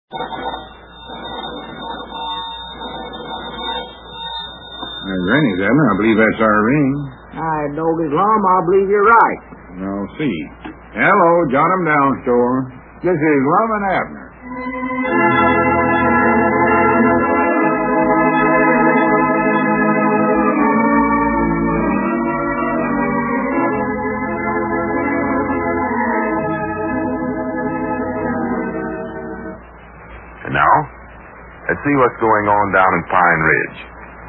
Granny's, Abner. I believe that's our ring. Dog Islam, I believe you're right. I'll see. Hello, Jot 'em Down Store. This is Lum and Abner. And now, let's see what's going on down in Pine Ridge.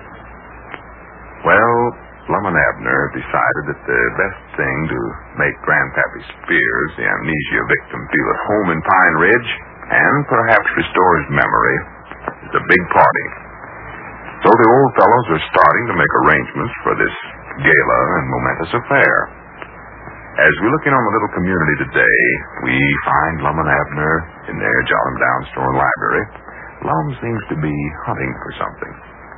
Well, Lum and Abner decided that the best thing to make Grandpappy Spears, the amnesia victim, feel at home in Pine Ridge and perhaps restore his memory is a big party. So the old fellows are starting to make arrangements for this gala and momentous affair. As we look in on the little community today, we find Lum and Abner in their Jot 'em Down Store library. Lum seems to be hunting for something.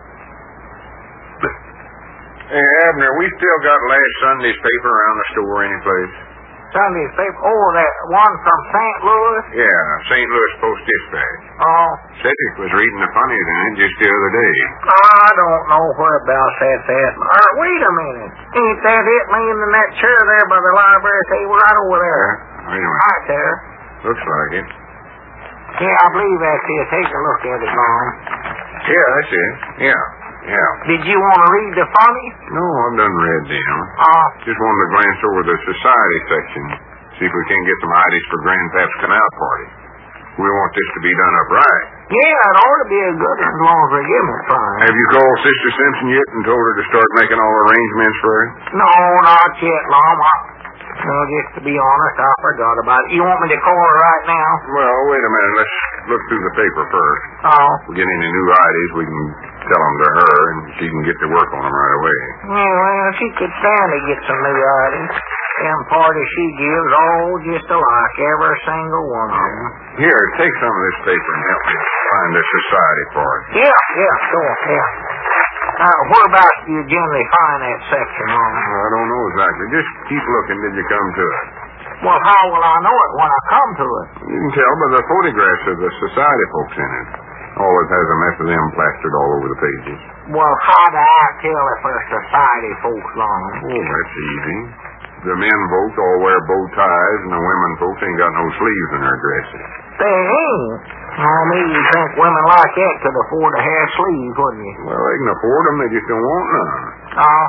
Hey, Abner, we still got last Sunday's paper around the store anyplace? Sunday's paper? Oh, that one from St. Louis? Yeah, St. Louis Post-Dispatch. Oh. Cedric was reading the funnies in it just the other day. I don't know whereabouts that's at. Wait a minute. Ain't that it laying in that chair there by the library table right over there? Wait a minute. Right there. Looks like it. Yeah, I believe that's it. Take a look at it, Mom. Yeah, that's it. Yeah. Did you want to read the funnies? No, I've done read them. Just wanted to glance over the society section, see if we can get some ideas for Grandpap's canal party. We want this to be done up right. Yeah, it ought to be a good one as long as they give me fine. Have you called Sister Simpson yet and told her to start making all arrangements for it? No, not yet, Mom. Just to be honest, I forgot about it. You want me to call her right now? Well, wait a minute. Let's look through the paper first. Oh. If we get any new ideas, we can tell them to her, and she can get to work on them right away. Yeah, well, she could stand to get some new ideas. Them parties she gives, all just alike, every single one of them. Here, take some of this paper and help me find the society party. Yeah, sure, yeah. Whereabouts do you generally find that section, Mom? I don't know exactly. Just keep looking till you come to it. Well, how will I know it when I come to it? You can tell by the photographs of the society folks in it. Always has a mess of them plastered all over the pages. Well, how do I tell if they're society folks, Mom? Oh, that's easy. The men folks all wear bow ties, and the women folks ain't got no sleeves in their dresses. They ain't. Maybe you think women like that could afford to have sleeves, wouldn't you? Well, they can afford them, they just don't want none. Oh.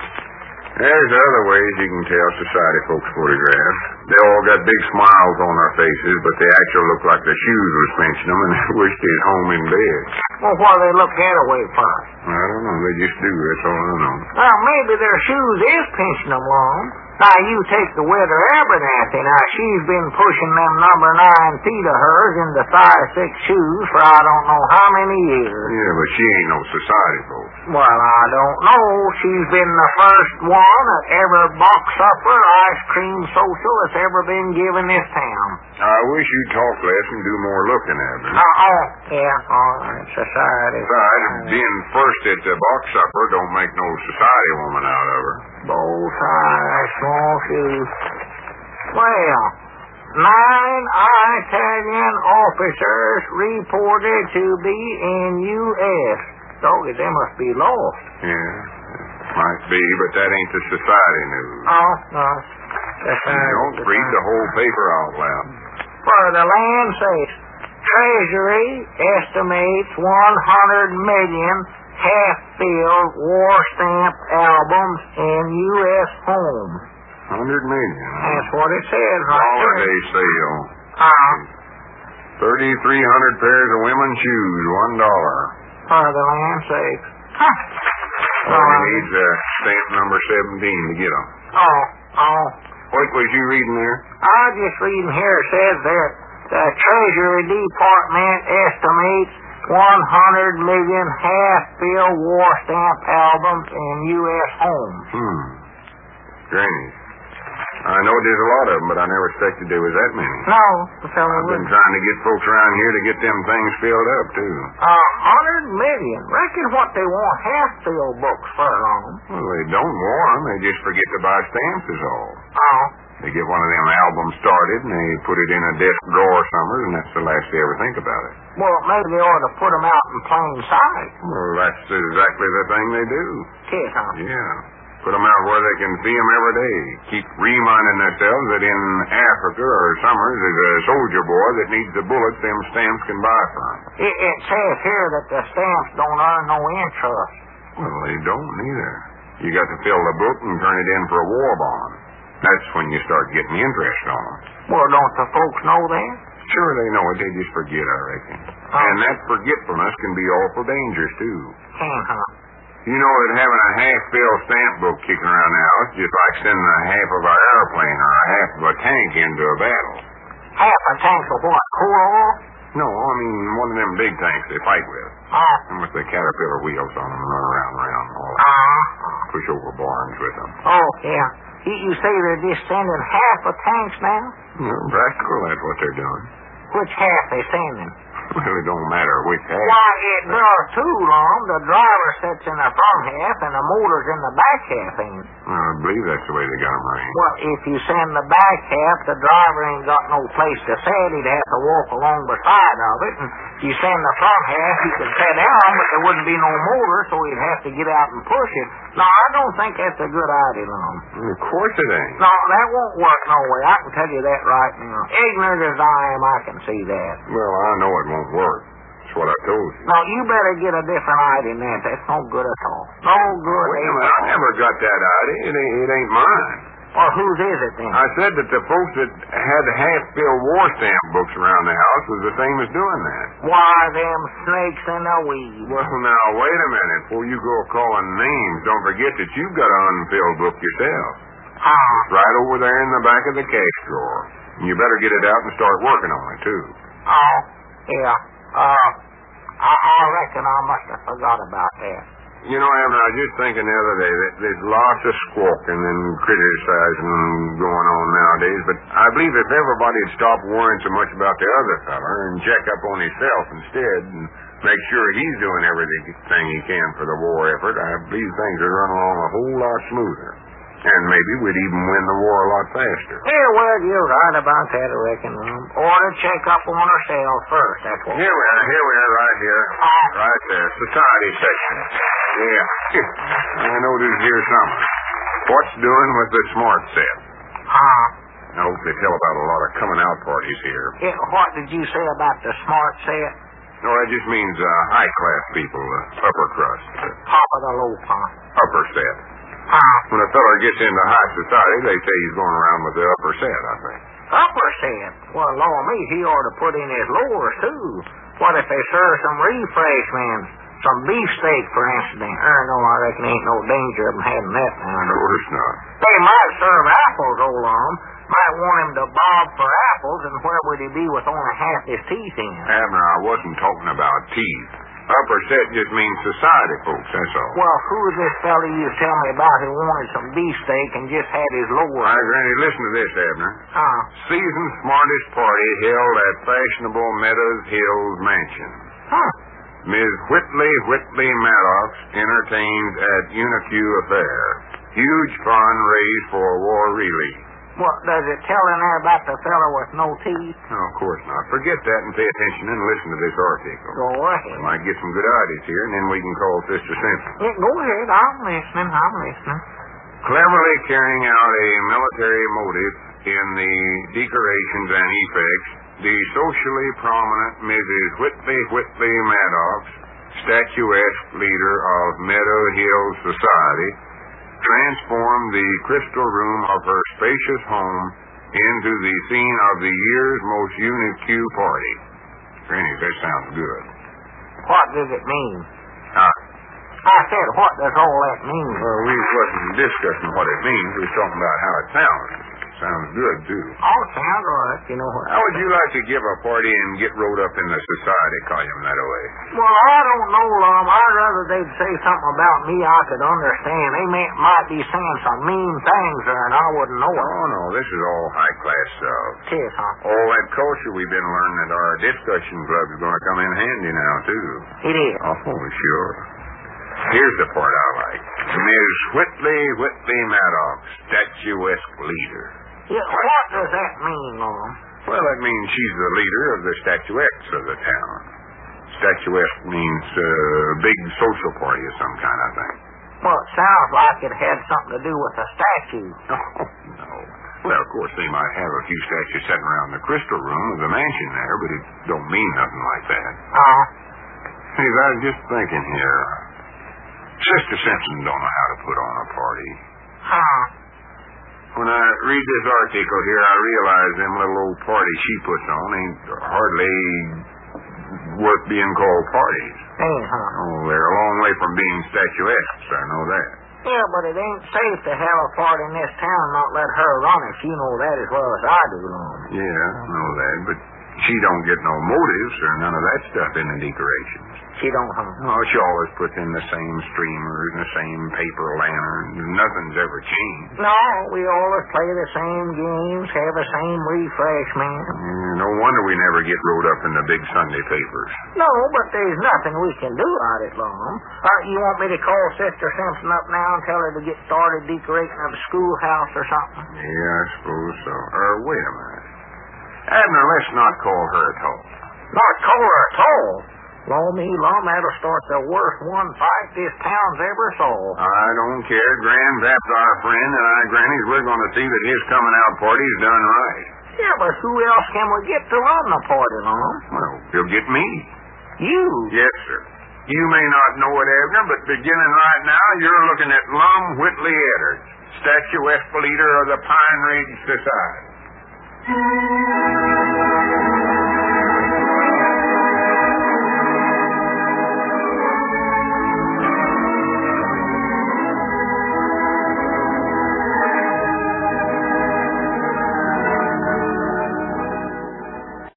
There's other ways you can tell society folks' photographs. They all got big smiles on their faces, but they actually look like their shoes was pinching them and they wish they'd home in bed. Well, why do they look that way for? I don't know. They just do. That's all I know. Well, maybe their shoes is pinching them long. Now, you take the widow Abernathy. Now, she's been pushing them number 9 feet of hers into size 6 shoes for I don't know how many years. Yeah, but she ain't no society folks. Well, I don't know. She's been the first one at every box supper, ice cream social that's ever been given this town. I wish you'd talk less and do more looking at her. Yeah, all right, society. Besides, being first at the box supper don't make no society woman out of her. Both eyes, small shoes. Well, 9 Italian officers reported to be in U.S. Doggy, they must be lost. Yeah, might be, but that ain't the society news. Oh, no. Don't read the whole paper out loud. For the land sakes, Treasury estimates 100 million half-filled war stamp albums in U.S. homes. 100 million. That's what it says right there. Holiday sale. 3,300 pairs of women's shoes, $1. For the land sakes. All he needs stamp number 17 to get them. Oh. What was you reading there? I was just reading here. It says that the Treasury Department estimates 100 million half-filled war stamp albums in U.S. homes. Granny. I know there's a lot of them, but I never expected there was that many. No, the fellow I've been wouldn't. trying to get folks around here to get them things filled up, too. 100 million. Reckon what they want half-filled books for long. Well, they don't want them. They just forget to buy stamps is all. They get one of them albums started, and they put it in a desk drawer somewhere, and that's the last they ever think about it. Well, maybe they ought to put 'em out in plain sight. Well, that's exactly the thing they do. Yes, huh? Yeah. Put 'em out where they can see 'em every day. Keep reminding themselves that in Africa or Summers there's a soldier boy that needs the bullets them stamps can buy from. It says here that the stamps don't earn no interest. Well, they don't neither. You got to fill the book and turn it in for a war bond. That's when you start getting interest on 'em. Well, don't the folks know that? Sure they know it, they just forget, I reckon. And that forgetfulness can be awful dangerous, too. Huh? You know that having a half-filled stamp book kicking around the house just like sending a half of an airplane or a half of a tank into a battle. Half a tank of what? Coal oil? No, I mean one of them big tanks they fight with. And with the caterpillar wheels on them and run around and around and all that. Push over barns with them. Oh, yeah. You say they're just sending half of tanks now? Well, practical, that's what they're doing. Which half they sending? Well, it don't matter which half. Why, it does too, Lum. The driver sits in the front half and the motor's in the back half, ain't it? I believe that's the way they got them running. Well, if you send the back half, the driver ain't got no place to sit. He'd have to walk along beside of it. And if you send the front half, he could sit down, but there wouldn't be no motor, so he'd have to get out and push it. No, I don't think that's a good idea, Lum. Of course it ain't. No, that won't work no way. I can tell you that right now. Ignorant as I am, I can see that. Well, I know it won't work. That's what I told you. No, you better get a different idea than that. That's no good at all. No good Wait a at minute, I all. never got that idea. It ain't mine. Well, whose is it then? I said that the folks that had half-filled war stamp books around the house was the same as doing that. Why, them snakes in the weeds. Well, now, wait a minute. Before you go calling names, don't forget that you've got an unfilled book yourself. Right over there in the back of the cash drawer. And you better get it out and start working on it, too. Oh, yeah. I reckon I must have forgot about that. You know, Abner, I was just thinking the other day that there's lots of squawking and criticizing going on nowadays, but I believe if everybody'd stop worrying so much about the other fella and check up on himself instead and make sure he's doing everything he can for the war effort, I believe things would run along a whole lot smoother. And maybe we'd even win the war a lot faster. Yeah, well, you're right about that, I reckon. Ought to check up on ourselves first, that's what. Here we are, right here. Right there. Society section. Yeah. I noticed here something. What's doing with the smart set? I hope they tell about a lot of coming out parties here. Yeah, what did you say about the smart set? No, that just means high-class people, upper crust. Top of the loaf, huh? Upper set. When a feller gets into high society, they say he's going around with the upper set, I think. Upper set? Well, Lord me, he ought to put in his lowers, too. What if they serve some refreshments? Some beefsteak, for instance. No, I reckon ain't no danger of them having that now. Of course not. They might serve apples, old Lum. Might want him to bob for apples, and where would he be with only half his teeth in? Abner, I wasn't talking about teeth. Upper set just means society folks, that's all. Well, who is this fella you tell me about who wanted some beefsteak and just had his lower? All right, Granny, listen to this, Abner. Season's smartest party held at fashionable Meadows Hills Mansion. Ms. Whitley Maddox entertained at UNIQ Affair. Huge fund raised for war relief. What, does it tell in there about the fella with no teeth? No, of course not. Forget that and pay attention and listen to this article. Go ahead. I might get some good ideas here, and then we can call Sister Simpson. Yeah, go ahead. I'm listening. Cleverly carrying out a military motive in the decorations and effects, the socially prominent Mrs. Whitley Maddox, statuesque leader of Meadow Hills Society, transformed the crystal room of her spacious home into the scene of the year's most UNIQ party. Granny, that sounds good. What does it mean? I said, what does all that mean? Well, we wasn't discussing what it means. We was talking about how it sounds. Sounds good, too. Oh, sounds right. You know what? How would you like to give a party and get wrote up in the society column that way? Well, I don't know, Lum. I'd rather they'd say something about me I could understand. They might be saying some mean things there, and I wouldn't know it. Oh, no, this is all high-class stuff. Yes, huh? All that culture we've been learning at our discussion club is going to come in handy now, too. It is. Oh, sure. Here's the part I like. Ms. Whitley Maddox, statuesque leader. Yeah, what does that mean, Lum? Well, that means she's the leader of the statuettes of the town. Statuette means big social party of some kind, I think. Well, it sounds like it had something to do with a statue. Oh, no. Well, of course, they might have a few statues sitting around the crystal room of the mansion there, but it don't mean nothing like that. Hey, I was just thinking here. Sister Simpson don't know how to put on a party. When I read this article here, I realize them little old parties she puts on ain't hardly worth being called parties. Oh, they're a long way from being statuettes, I know that. Yeah, but it ain't safe to have a party in this town and not let her run it. You know that as well as I do, Lum. Yeah, I know that, but she don't get no motives or none of that stuff in the decorations. She don't, Oh, she always puts in the same streamers and the same paper lanterns. Nothing's ever changed. No, we always play the same games, have the same refreshment. No wonder we never get wrote up in the big Sunday papers. No, but there's nothing we can do about it, Lum. You want me to call Sister Simpson up now and tell her to get started decorating up the schoolhouse or something? Yeah, I suppose so. Wait a minute. Abner, let's not call her at all. Not call her at all? Lum, that'll start the worst one fight this town's ever saw. I don't care. Grandpap's our friend, and Granny's, we're going to see that his coming out party's done right. Yeah, but who else can we get to run the party, Lum? Well, you'll get me. You? Yes, sir. You may not know it, Abner, but beginning right now, you're looking at Lum Whitley Edwards, statuette leader of the Pine Ridge Society.